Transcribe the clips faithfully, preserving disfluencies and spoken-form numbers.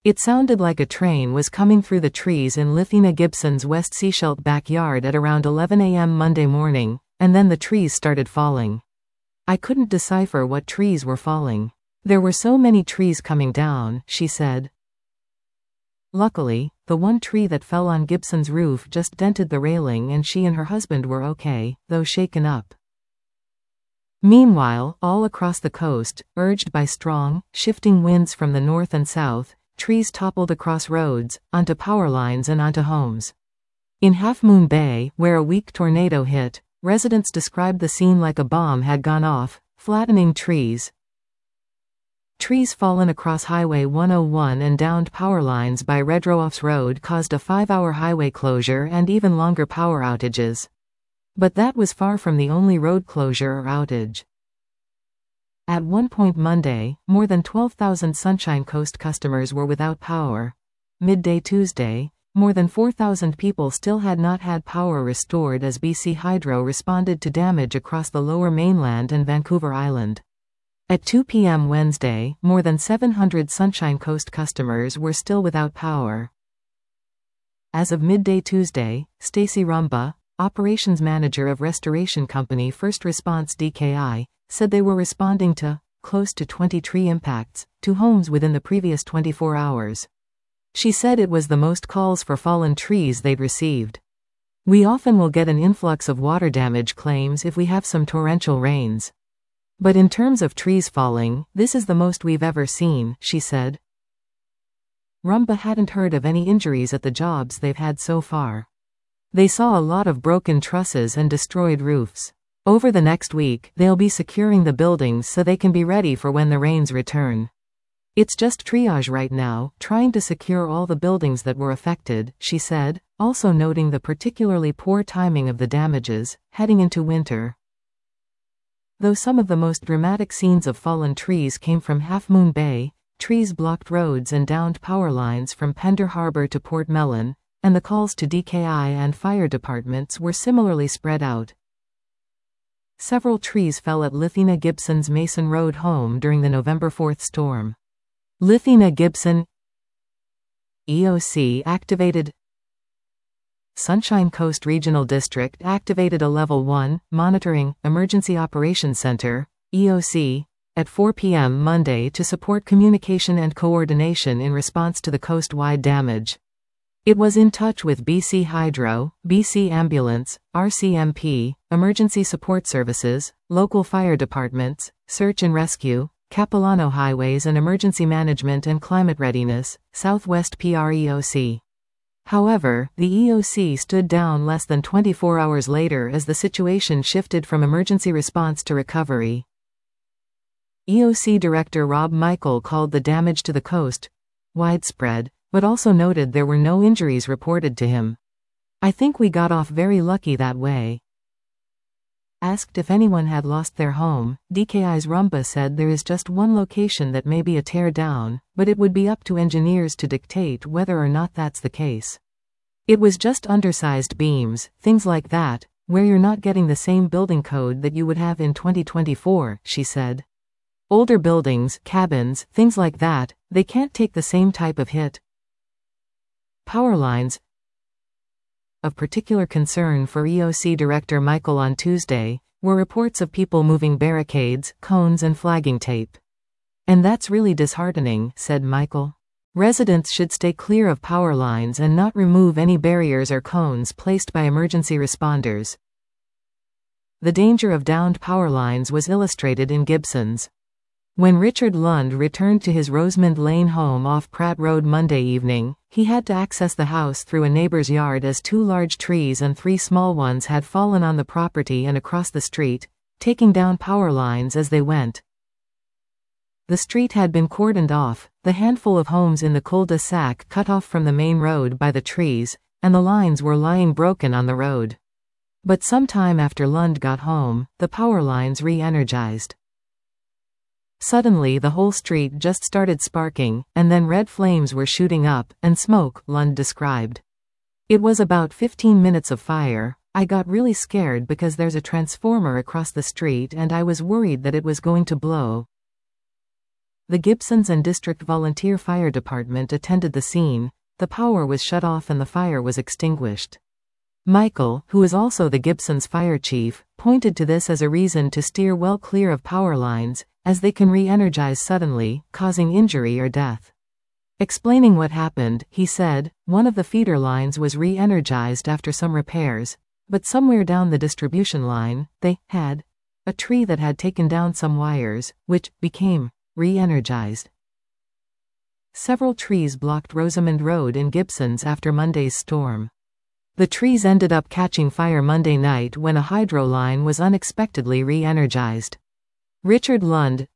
It sounded like a train was coming through the trees in Lithina Gibson's West Seashelt backyard at around eleven a m Monday morning, and then the trees started falling. I couldn't decipher what trees were falling. There were so many trees coming down, she said. Luckily, the one tree that fell on Gibson's roof just dented the railing and she and her husband were okay, though shaken up. Meanwhile, all across the coast, urged by strong, shifting winds from the north and south, trees toppled across roads, onto power lines and onto homes. In Half Moon Bay, where a weak tornado hit, residents described the scene like a bomb had gone off, flattening trees. Trees fallen across Highway one oh one and downed power lines by Redruoffs Road caused a five-hour highway closure and even longer power outages. But that was far from the only road closure or outage. At one point Monday, more than twelve thousand Sunshine Coast customers were without power. Midday Tuesday, more than four thousand people still had not had power restored as B C Hydro responded to damage across the Lower Mainland and Vancouver Island. At two p m Wednesday, more than seven hundred Sunshine Coast customers were still without power. As of midday Tuesday, Stacey Rumba, operations manager of restoration company First Response D K I, said they were responding to close to twenty tree impacts to homes within the previous twenty-four hours. She said it was the most calls for fallen trees they'd received. We often will get an influx of water damage claims if we have some torrential rains. But in terms of trees falling, this is the most we've ever seen, she said. Rumba hadn't heard of any injuries at the jobs they've had so far. They saw a lot of broken trusses and destroyed roofs. Over the next week, they'll be securing the buildings so they can be ready for when the rains return. It's just triage right now, trying to secure all the buildings that were affected, she said, also noting the particularly poor timing of the damages, heading into winter. Though some of the most dramatic scenes of fallen trees came from Half Moon Bay, trees blocked roads and downed power lines from Pender Harbor to Port Mellon, and the calls to D K I and fire departments were similarly spread out. Several trees fell at Lithina Gibson's Mason Road home during the November fourth storm. Lithina Gibson E O C activated. Sunshine Coast Regional District activated a Level one Monitoring Emergency Operations Center, E O C, at four p m Monday to support communication and coordination in response to the coast-wide damage. It was in touch with B C Hydro, B C Ambulance, R C M P, Emergency Support Services, local fire departments, search and rescue, Capilano Highways and Emergency Management and Climate Readiness, Southwest P R E O C. However, the E O C stood down less than twenty-four hours later as the situation shifted from emergency response to recovery. E O C Director Rob Michael called the damage to the coast widespread, but also noted there were no injuries reported to him. I think we got off very lucky that way. Asked if anyone had lost their home, D K I's Rumba said there is just one location that may be a tear down, but it would be up to engineers to dictate whether or not that's the case. It was just undersized beams, things like that, where you're not getting the same building code that you would have in twenty twenty-four, she said. Older buildings, cabins, things like that, they can't take the same type of hit. Power lines. Of particular concern for E O C Director Michael on Tuesday were reports of people moving barricades, cones and flagging tape. And that's really disheartening, said Michael. Residents should stay clear of power lines and not remove any barriers or cones placed by emergency responders. The danger of downed power lines was illustrated in Gibson's. When Richard Lund returned to his Rosemond Lane home off Pratt Road Monday evening, he had to access the house through a neighbor's yard as two large trees and three small ones had fallen on the property and across the street, taking down power lines as they went. The street had been cordoned off, the handful of homes in the cul-de-sac cut off from the main road by the trees, and the lines were lying broken on the road. But sometime after Lund got home, the power lines re-energized. Suddenly the whole street just started sparking, and then red flames were shooting up, and smoke, Lund described. It was about fifteen minutes of fire. I got really scared because there's a transformer across the street and I was worried that it was going to blow. The Gibsons and District Volunteer Fire Department attended the scene. The power was shut off and the fire was extinguished. Michael, who is also the Gibsons' fire chief, pointed to this as a reason to steer well clear of power lines, as they can re-energize suddenly, causing injury or death. Explaining what happened, he said, one of the feeder lines was re-energized after some repairs, but somewhere down the distribution line, they had a tree that had taken down some wires, which became re-energized. Several trees blocked Rosamond Road in Gibsons after Monday's storm. The trees ended up catching fire Monday night when a hydro line was unexpectedly re-energized. Richard Lund.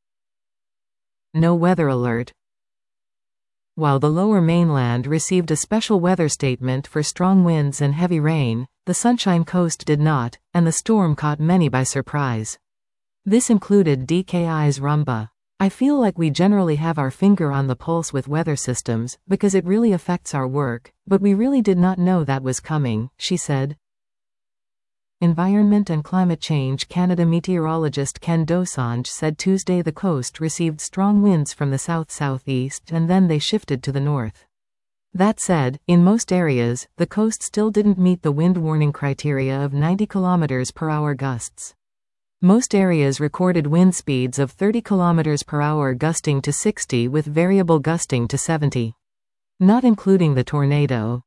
No weather alert. While the lower mainland received a special weather statement for strong winds and heavy rain, the Sunshine Coast did not, and the storm caught many by surprise. This included D K I's Rumba. I feel like we generally have our finger on the pulse with weather systems, because it really affects our work, but we really did not know that was coming, she said. Environment and Climate Change Canada meteorologist Ken Dosanjh said Tuesday the coast received strong winds from the south-southeast and then they shifted to the north. That said, in most areas, the coast still didn't meet the wind warning criteria of ninety kilometers per hour gusts. Most areas recorded wind speeds of thirty kilometers per hour gusting to sixty with variable gusting to seventy. Not including the tornado.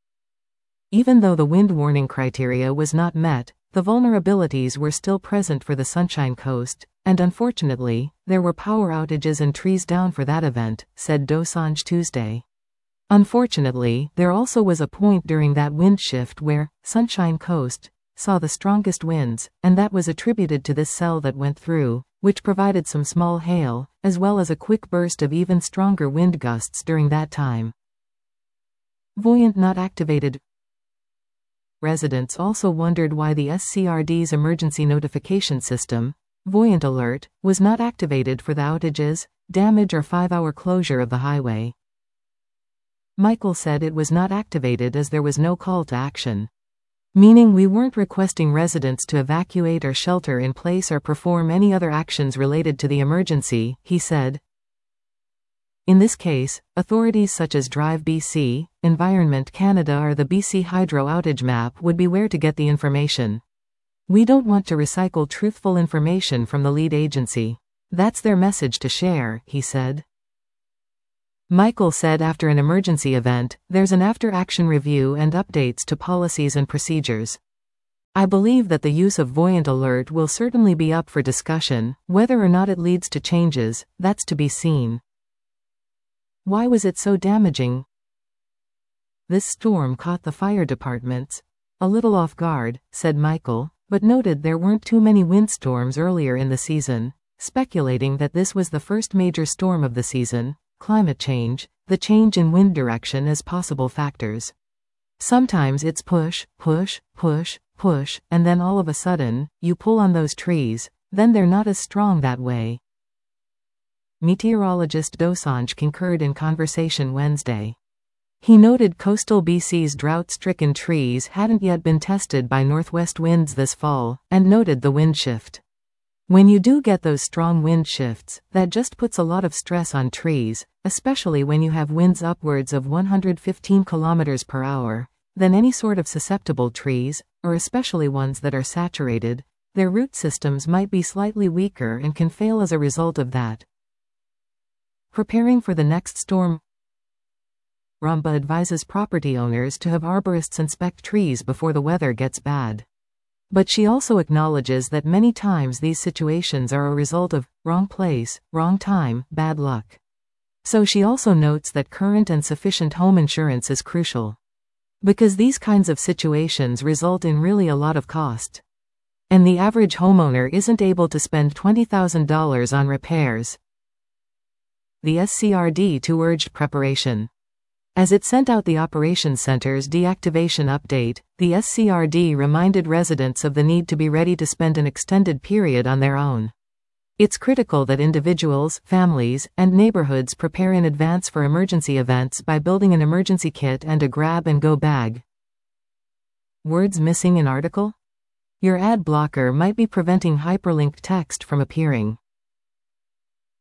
Even though the wind warning criteria was not met, the vulnerabilities were still present for the Sunshine Coast, and unfortunately, there were power outages and trees down for that event, said Dosanjh Tuesday. Unfortunately, there also was a point during that wind shift where Sunshine Coast saw the strongest winds, and that was attributed to this cell that went through, which provided some small hail, as well as a quick burst of even stronger wind gusts during that time. Voyant not activated. Residents also wondered why the S C R D's emergency notification system, Voyant Alert, was not activated for the outages, damage or five-hour closure of the highway. Michael said it was not activated as there was no call to action. Meaning we weren't requesting residents to evacuate or shelter in place or perform any other actions related to the emergency, he said. In this case, authorities such as Drive B C, Environment Canada or the B C Hydro Outage Map would be where to get the information. We don't want to recycle truthful information from the lead agency. That's their message to share, he said. Michael said after an emergency event, there's an after-action review and updates to policies and procedures. I believe that the use of Voyant Alert will certainly be up for discussion, whether or not it leads to changes, that's to be seen. Why was it so damaging? This storm caught the fire departments a little off guard, said Michael, but noted there weren't too many windstorms earlier in the season, speculating that this was the first major storm of the season. Climate change, the change in wind direction as possible factors. Sometimes it's push, push, push, push, and then all of a sudden, you pull on those trees, then they're not as strong that way. Meteorologist Dosanjh concurred in conversation Wednesday. He noted coastal B C's drought-stricken trees hadn't yet been tested by northwest winds this fall, and noted the wind shift. When you do get those strong wind shifts, that just puts a lot of stress on trees, especially when you have winds upwards of one hundred fifteen kilometers per hour, then any sort of susceptible trees, or especially ones that are saturated, their root systems might be slightly weaker and can fail as a result of that. Preparing for the next storm. Rumba advises property owners to have arborists inspect trees before the weather gets bad. But she also acknowledges that many times these situations are a result of wrong place, wrong time, bad luck. So she also notes that current and sufficient home insurance is crucial. Because these kinds of situations result in really a lot of cost. And the average homeowner isn't able to spend twenty thousand dollars on repairs. The S C R D too urged preparation. As it sent out the Operations Center's deactivation update, the S C R D reminded residents of the need to be ready to spend an extended period on their own. It's critical that individuals, families, and neighborhoods prepare in advance for emergency events by building an emergency kit and a grab-and-go bag. Words missing in article? Your ad blocker might be preventing hyperlinked text from appearing.